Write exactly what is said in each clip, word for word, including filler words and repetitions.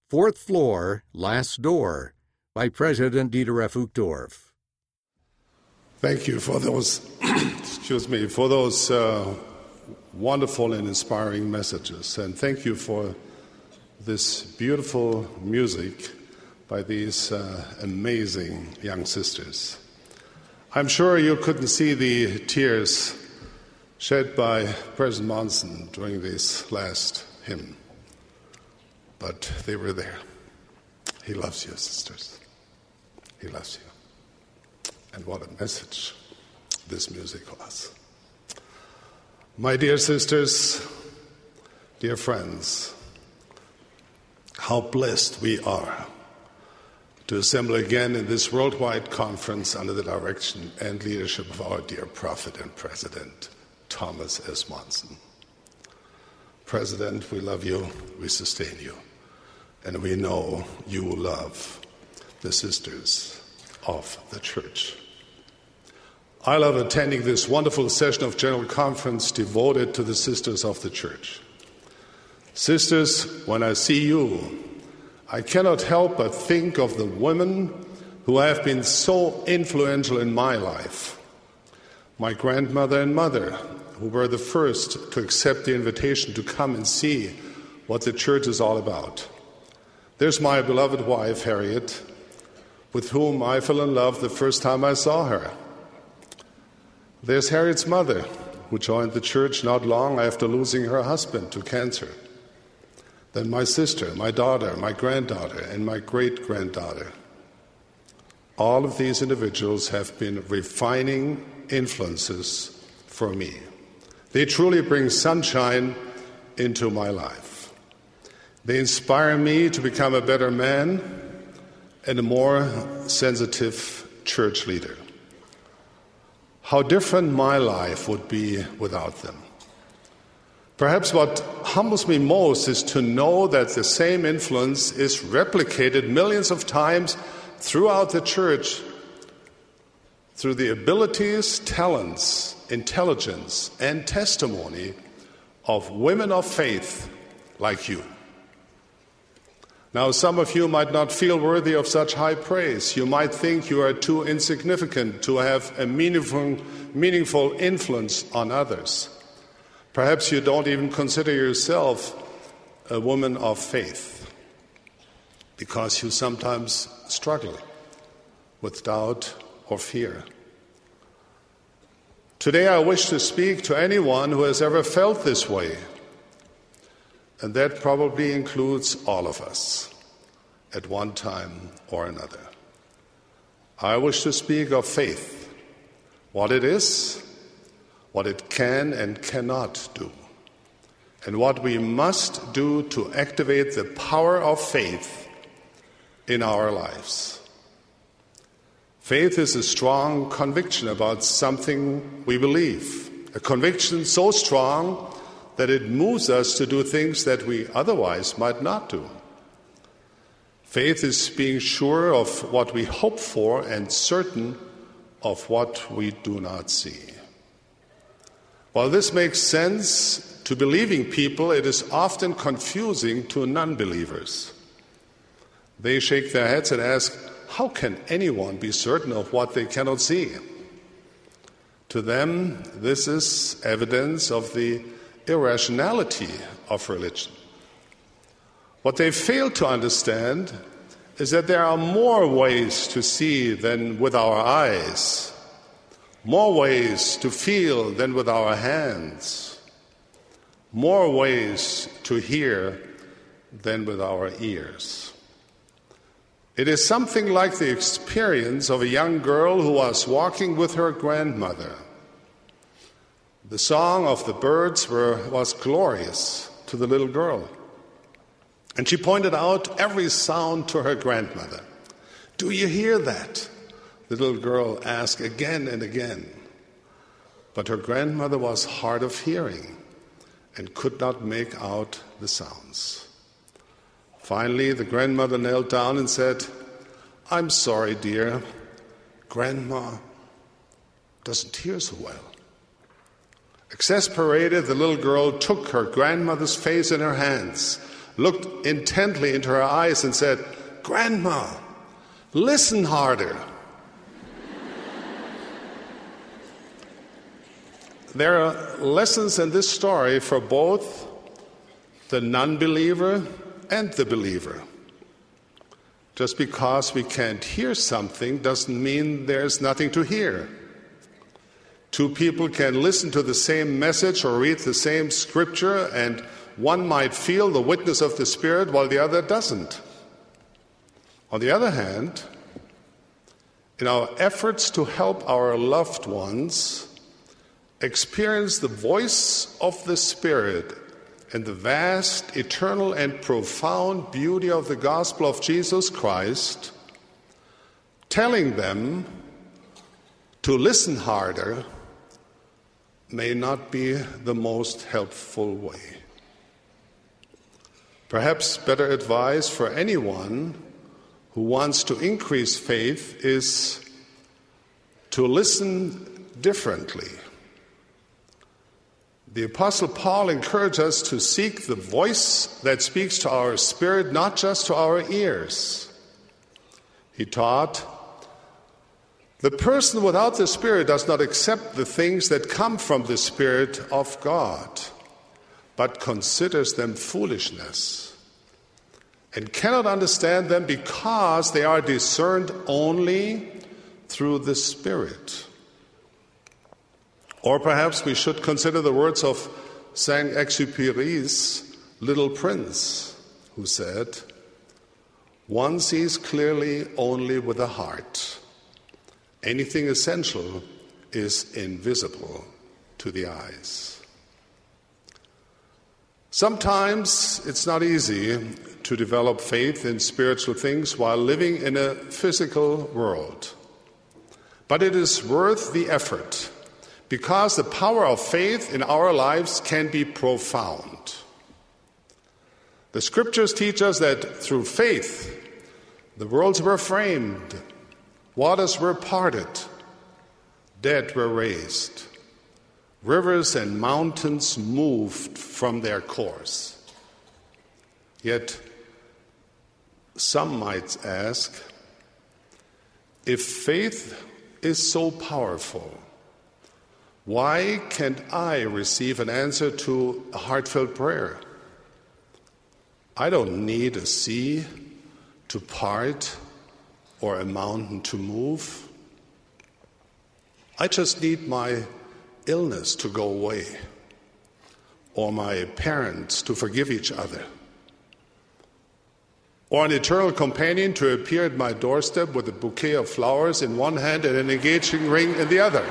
Fourth Floor, Last Door, by President Dieter F. Uchtdorf. Thank you for those, excuse me, for those uh, wonderful and inspiring messages. And thank you for this beautiful music by these uh, amazing young sisters. I'm sure you couldn't see the tears shed by President Monson during this last hymn, but they were there. He loves you, sisters. He loves you. And what a message this music was. My dear sisters, dear friends, how blessed we are to assemble again in this worldwide conference under the direction and leadership of our dear prophet and president, Thomas S. Monson. President, we love you, we sustain you, and we know you love the sisters of the church. I love attending this wonderful session of General Conference devoted to the sisters of the church. Sisters, when I see you, I cannot help but think of the women who have been so influential in my life. My grandmother and mother, who were the first to accept the invitation to come and see what the church is all about. There's my beloved wife, Harriet, with whom I fell in love the first time I saw her. There's Harriet's mother, who joined the church not long after losing her husband to cancer. Then my sister, my daughter, my granddaughter, and my great-granddaughter. All of these individuals have been refining influences for me. They truly bring sunshine into my life. They inspire me to become a better man and a more sensitive church leader. How different my life would be without them. Perhaps what humbles me most is to know that the same influence is replicated millions of times throughout the church through the abilities, talents, intelligence, and testimony of women of faith like you. Now, some of you might not feel worthy of such high praise. You might think you are too insignificant to have a meaningful, meaningful influence on others. Perhaps you don't even consider yourself a woman of faith because you sometimes struggle with doubt or fear. Today I wish to speak to anyone who has ever felt this way, and that probably includes all of us at one time or another. I wish to speak of faith, what it is, what it can and cannot do, and what we must do to activate the power of faith in our lives. Faith is a strong conviction about something we believe, a conviction so strong that it moves us to do things that we otherwise might not do. Faith is being sure of what we hope for and certain of what we do not see. While this makes sense to believing people, it is often confusing to non-believers. They shake their heads and ask, how can anyone be certain of what they cannot see? To them, this is evidence of the irrationality of religion. What they fail to understand is that there are more ways to see than with our eyes, more ways to feel than with our hands, more ways to hear than with our ears. It is something like the experience of a young girl who was walking with her grandmother. The song of the birds were, was glorious to the little girl. And she pointed out every sound to her grandmother. "Do you hear that?" the little girl asked again and again. But her grandmother was hard of hearing and could not make out the sounds. Finally, the grandmother knelt down and said, "I'm sorry, dear. Grandma doesn't hear so well." Exasperated, the little girl took her grandmother's face in her hands, looked intently into her eyes and said, "Grandma, listen harder." There are lessons in this story for both the non-believer and the believer. Just because we can't hear something doesn't mean there's nothing to hear. Two people can listen to the same message or read the same scripture, and one might feel the witness of the Spirit while the other doesn't. On the other hand, in our efforts to help our loved ones experience the voice of the Spirit and the vast, eternal, and profound beauty of the gospel of Jesus Christ, telling them to listen harder may not be the most helpful way. Perhaps better advice for anyone who wants to increase faith is to listen differently. The Apostle Paul encouraged us to seek the voice that speaks to our spirit, not just to our ears. He taught, "The person without the Spirit does not accept the things that come from the Spirit of God, but considers them foolishness, and cannot understand them because they are discerned only through the Spirit." Or perhaps we should consider the words of Saint-Exupéry's Little Prince, who said, "One sees clearly only with the heart. Anything essential is invisible to the eyes." Sometimes it's not easy to develop faith in spiritual things while living in a physical world. But it is worth the effort, because the power of faith in our lives can be profound. The scriptures teach us that through faith, the worlds were framed, waters were parted, dead were raised, rivers and mountains moved from their course. Yet, some might ask, if faith is so powerful, why can't I receive an answer to a heartfelt prayer? I don't need a sea to part or a mountain to move. I just need my illness to go away, or my parents to forgive each other, or an eternal companion to appear at my doorstep with a bouquet of flowers in one hand and an engaging ring in the other.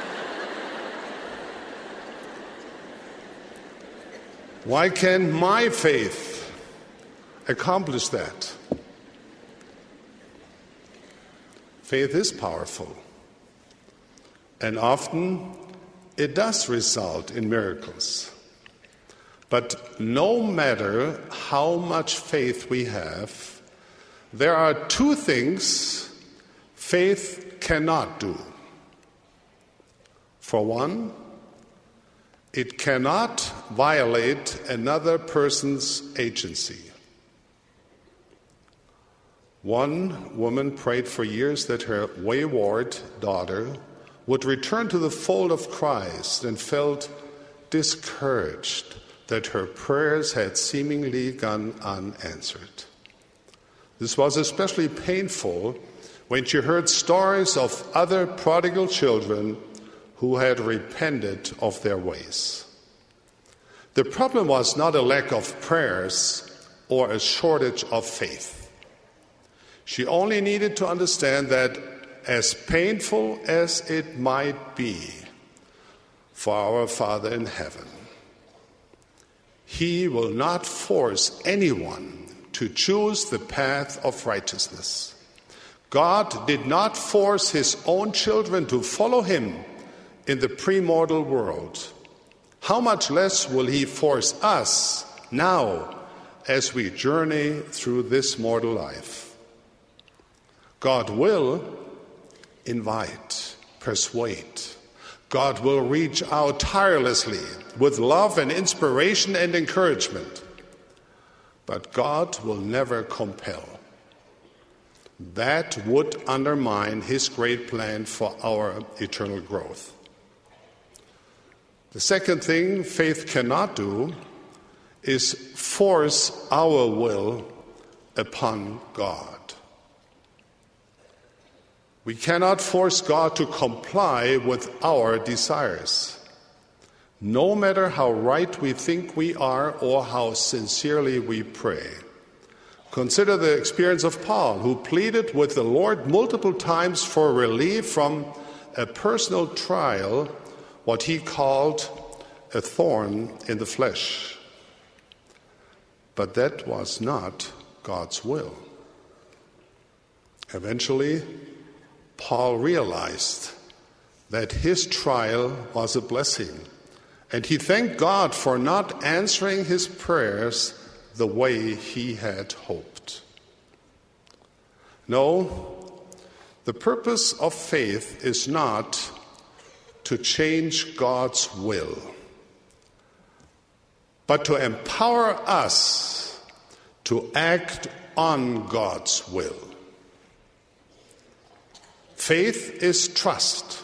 Why can't my faith accomplish that? Faith is powerful, and often it does result in miracles. But no matter how much faith we have, there are two things faith cannot do. For one, it cannot violate another person's agency. One woman prayed for years that her wayward daughter would return to the fold of Christ and felt discouraged that her prayers had seemingly gone unanswered. This was especially painful when she heard stories of other prodigal children who had repented of their ways. The problem was not a lack of prayers or a shortage of faith. She only needed to understand that, as painful as it might be for our Father in heaven, He will not force anyone to choose the path of righteousness. God did not force His own children to follow Him in the premortal world. How much less will He force us now as we journey through this mortal life? God will invite, persuade. God will reach out tirelessly with love and inspiration and encouragement. but God will never compel. That would undermine his great plan for our eternal growth. The second thing faith cannot do is force our will upon God. We cannot force God to comply with our desires, no matter how right we think we are or how sincerely we pray. Consider the experience of Paul, who pleaded with the Lord multiple times for relief from a personal trial, what he called a thorn in the flesh. But that was not God's will. Eventually, Paul realized that his trial was a blessing, and he thanked God for not answering his prayers the way he had hoped. No, the purpose of faith is not to change God's will, but to empower us to act on God's will. Faith is trust.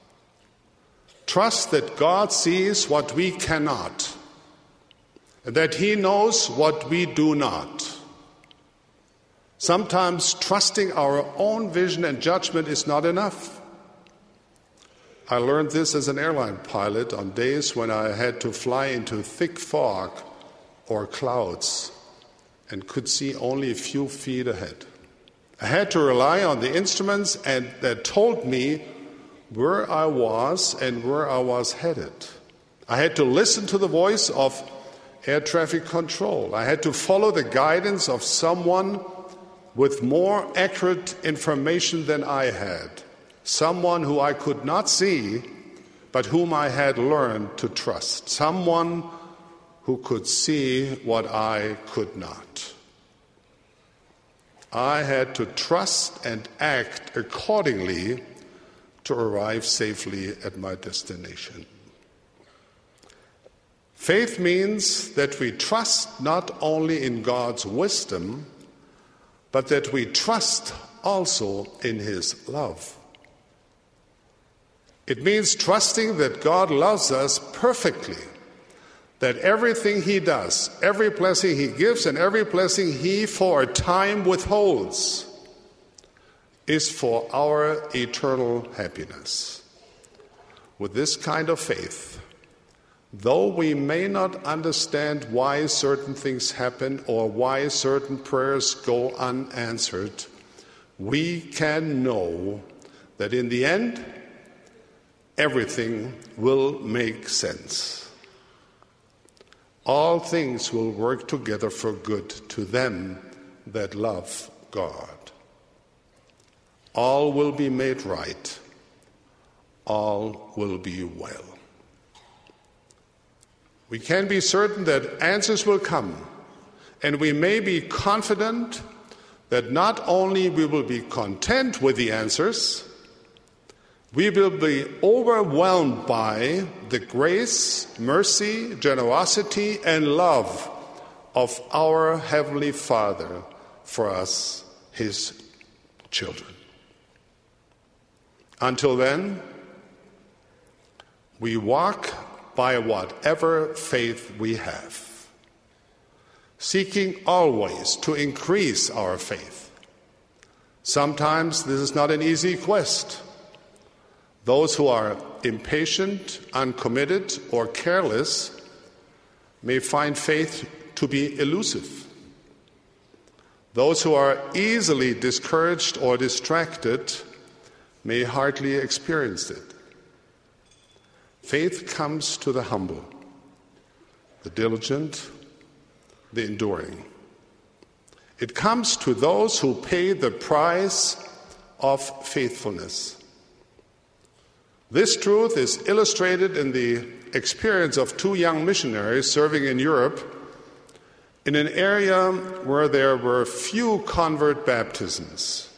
Trust that God sees what we cannot, and that he knows what we do not. Sometimes trusting our own vision and judgment is not enough. I learned this as an airline pilot on days when I had to fly into thick fog or clouds and could see only a few feet ahead. I had to rely on the instruments and that told me where I was and where I was headed. I had to listen to the voice of air traffic control. I had to follow the guidance of someone with more accurate information than I had, someone who I could not see, but whom I had learned to trust, someone who could see what I could not. I had to trust and act accordingly to arrive safely at my destination. Faith means that we trust not only in God's wisdom, but that we trust also in his love. It means trusting that God loves us perfectly, that everything he does, every blessing he gives, and every blessing he for a time withholds is for our eternal happiness. With this kind of faith, though we may not understand why certain things happen or why certain prayers go unanswered, we can know that in the end, everything will make sense. All things will work together for good to them that love God. All will be made right. All will be well. We can be certain that answers will come, and we may be confident that not only we will be content with the answers, we will be overwhelmed by the grace, mercy, generosity, and love of our Heavenly Father for us, his children. Until then, we walk by whatever faith we have, seeking always to increase our faith. Sometimes this is not an easy quest. Those who are impatient, uncommitted, or careless may find faith to be elusive. Those who are easily discouraged or distracted may hardly experience it. Faith comes to the humble, the diligent, the enduring. It comes to those who pay the price of faithfulness. This truth is illustrated in the experience of two young missionaries serving in Europe in an area where there were few convert baptisms.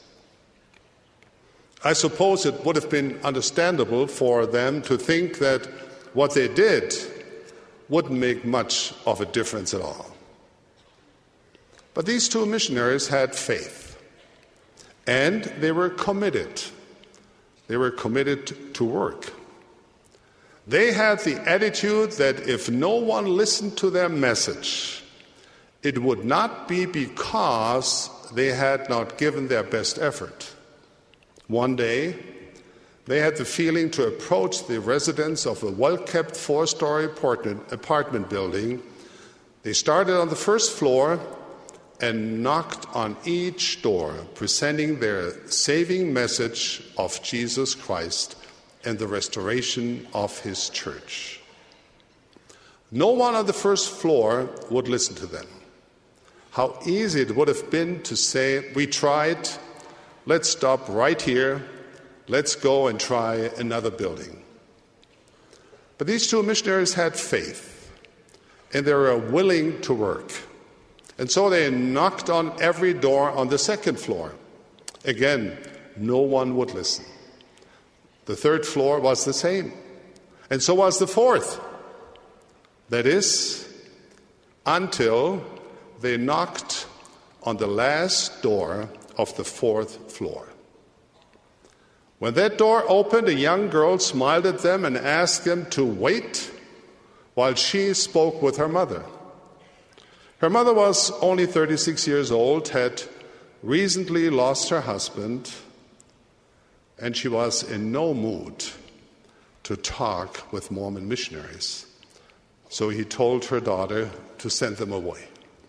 I suppose it would have been understandable for them to think that what they did wouldn't make much of a difference at all. But these two missionaries had faith, and they were committed. They were committed to work. They had the attitude that if no one listened to their message, it would not be because they had not given their best effort. One day, they had the feeling to approach the residents of a well-kept four-story apartment building. They started on the first floor and knocked on each door, presenting their saving message of Jesus Christ and the restoration of his church. No one on the first floor would listen to them. How easy it would have been to say, "We tried, let's stop right here, let's go and try another building." But these two missionaries had faith, and they were willing to work. And so they knocked on every door on the second floor. Again, no one would listen. The third floor was the same, and so was the fourth. That is, until they knocked on the last door of the fourth floor. When that door opened, a young girl smiled at them and asked them to wait while she spoke with her mother. Her mother was only thirty-six years old, had recently lost her husband, and she was in no mood to talk with Mormon missionaries. So he told her daughter to send them away.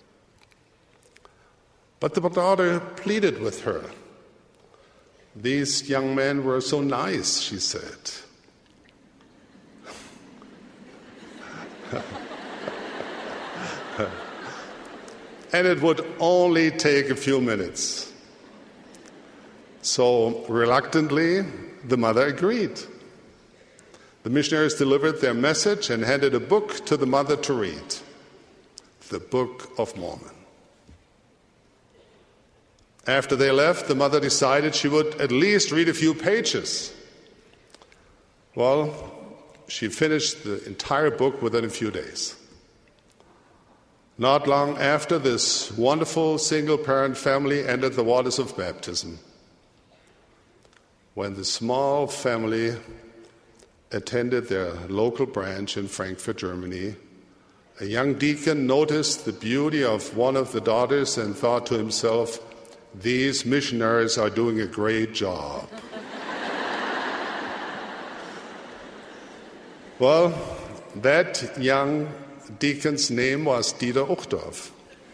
But the daughter pleaded with her. "These young men were so nice," she said. And it would only take a few minutes. So reluctantly, the mother agreed. The missionaries delivered their message and handed a book to the mother to read, the Book of Mormon. After they left, the mother decided she would at least read a few pages. Well, she finished the entire book within a few days. Not long after, this wonderful single-parent family entered the waters of baptism. When the small family attended their local branch in Frankfurt, Germany, a young deacon noticed the beauty of one of the daughters and thought to himself, "These missionaries are doing a great job." Well, that young deacon's name was Dieter Uchtdorf.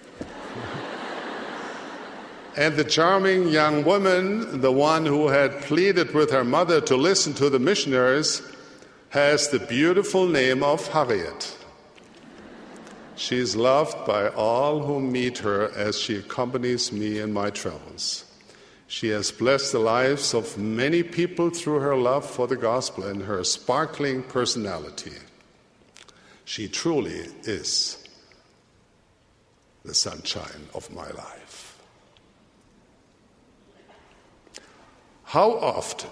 And the charming young woman, the one who had pleaded with her mother to listen to the missionaries, has the beautiful name of Harriet. She is loved by all who meet her as she accompanies me in my travels. She has blessed the lives of many people through her love for the gospel and her sparkling personality. She truly is the sunshine of my life. How often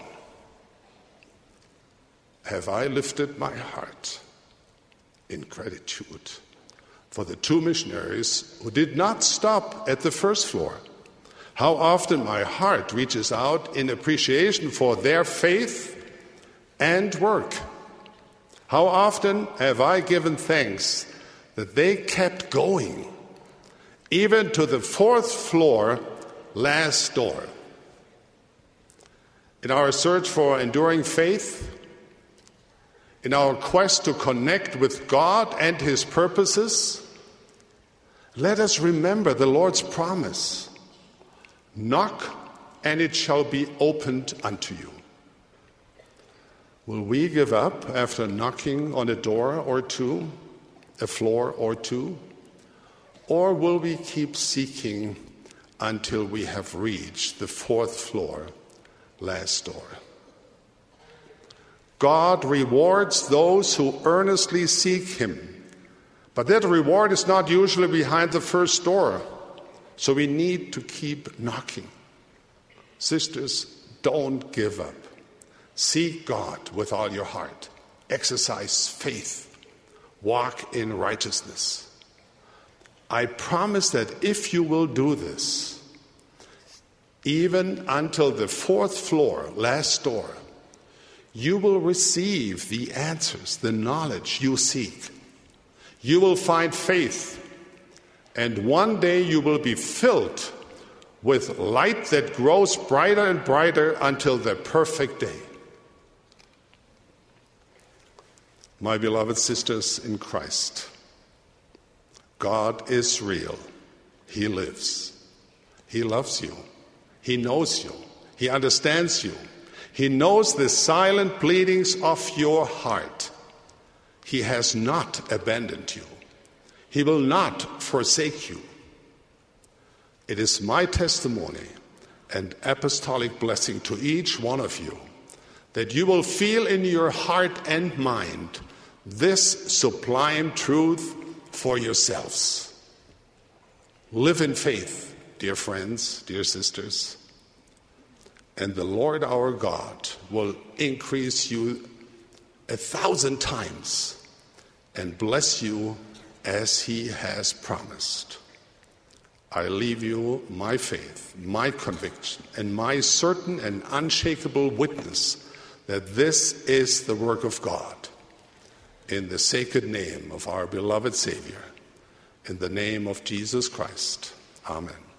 have I lifted my heart in gratitude for the two missionaries who did not stop at the first floor? How often my heart reaches out in appreciation for their faith and work. How often have I given thanks that they kept going, even to the fourth floor last door. In our search for enduring faith, in our quest to connect with God and His purposes, let us remember the Lord's promise. Knock, and it shall be opened unto you. Will we give up after knocking on a door or two, a floor or two? Or will we keep seeking until we have reached the fourth floor, last door? God rewards those who earnestly seek Him. But that reward is not usually behind the first door. So we need to keep knocking. Sisters, don't give up. Seek God with all your heart. Exercise faith. Walk in righteousness. I promise that if you will do this, even until the fourth floor, last door, you will receive the answers, the knowledge you seek. You will find faith, and one day you will be filled with light that grows brighter and brighter until the perfect day. My beloved sisters in Christ, God is real. He lives. He loves you. He knows you. He understands you. He knows the silent pleadings of your heart. He has not abandoned you. He will not forsake you. It is my testimony and apostolic blessing to each one of you that you will feel in your heart and mind this sublime truth for yourselves. Live in faith, dear friends, dear sisters, and the Lord our God will increase you a thousand times and bless you as he has promised. I leave you my faith, my conviction, and my certain and unshakable witness that this is the work of God. In the sacred name of our beloved Savior, in the name of Jesus Christ. Amen.